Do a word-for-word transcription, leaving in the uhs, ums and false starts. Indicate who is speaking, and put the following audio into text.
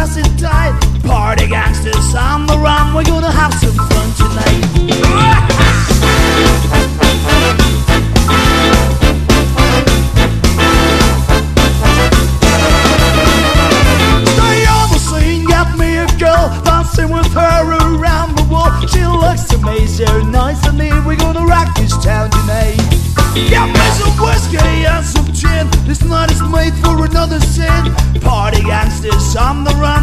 Speaker 1: us is tight. Party gangsters on the run, we're gonna have some fun tonight. Stay on the scene, get me a girl, dancing with her around the world. She looks to me so nice and neat, we're gonna rock this town tonight. Get me some whiskey and some gin, this night is made for another sin. Party gangsters on the run,